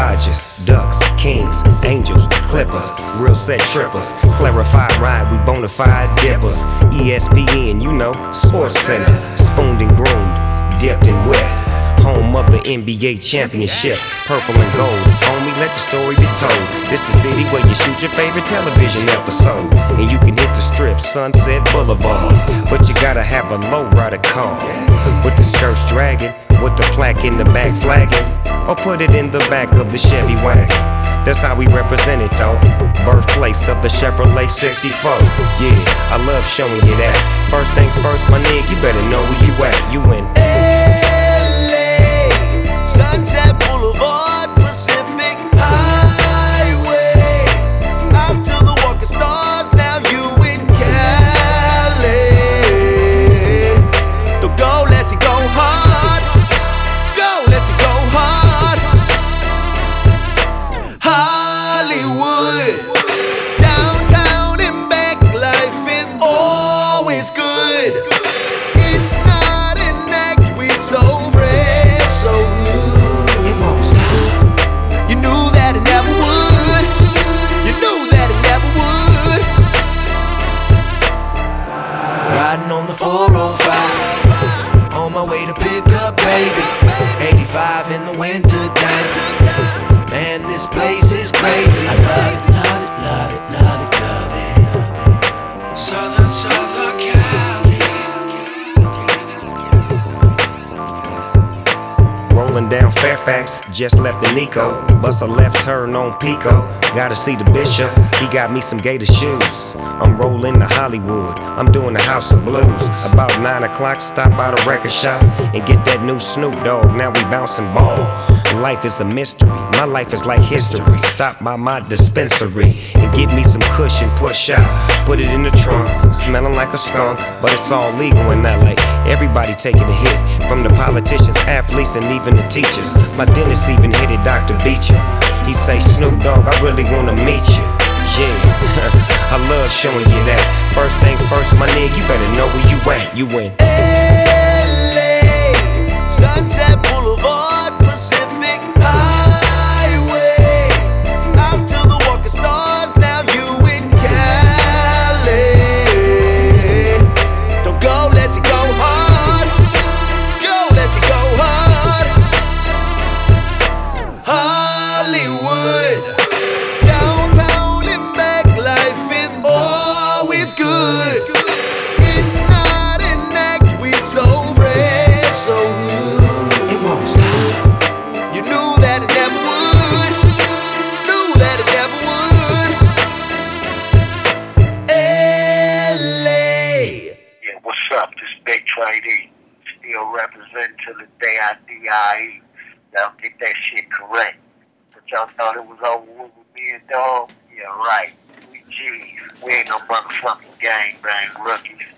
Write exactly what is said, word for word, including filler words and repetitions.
Dodgers, Ducks, Kings, Angels, Clippers, real set trippers, clarified ride, we bona fide dippers. E S P N, you know, Sports Center, spooned and groomed, dipped and whipped. Home of the N B A championship, purple and gold. Homie, let the story be told. This the city where you shoot your favorite television episode. And you can hit the strip, Sunset Boulevard. But you gotta have a lowrider car, with the skirts dragging, with the plaque in the back flagging. Or put it in the back of the Chevy wagon. That's how we represent it though. Birthplace of the Chevrolet sixty-four. Yeah, I love showing you that. First things first, my nigga, you better know where you at. You in Sunset Boulevard, Pacific Highway. Out to the walking stars, now you in Cali. Don't go, let's go hard. Go, let's go hard. Hollywood, downtown and back, life is always good. It's not an act, we so fresh, so new. Riding on the four oh five, on my way to pick up baby. eighty-five in the winter time. Man, this place is crazy. I love it, love it, love it, love it, love it. Southern, Southern Cali. rolling down Fairfax, just left the Nico. Bust a left turn on Pico. Gotta see the bishop, he got me some gator shoes. I'm rolling to Hollywood, I'm doing the House of Blues. About nine o'clock, stop by the record shop and get that new Snoop Dogg. Now we bouncing ball. Life is a mystery, my life is like history. Stop by my dispensary and get me some kush and push out. Put it in the trunk, smelling like a skunk, but it's all legal in L A. Everybody taking a hit, from the politicians, athletes, and even the teachers. My dentist even hit it, Doctor Beecher. He say, Snoop Dogg, I really wanna meet you. Yeah, I love showing you that. First things first, my nigga, you better know where you at. You in L A, Sunset Boulevard, Pacific Highway. Out to the walking stars, now you in Cali. Don't go, let's go hard. Go, let's go hard. Hollywood, downtown and back, life is always good. It's not an act, we so fresh, so new. It won't stop. You knew that it never would. Knew that it never would. L A. Yeah, what's up? This Big Trade E. Still representing till the day I D I E. Y'all get that shit correct. But y'all thought it was over with me and dog? Yeah, right. We G's. We ain't no motherfucking gangbang rookies.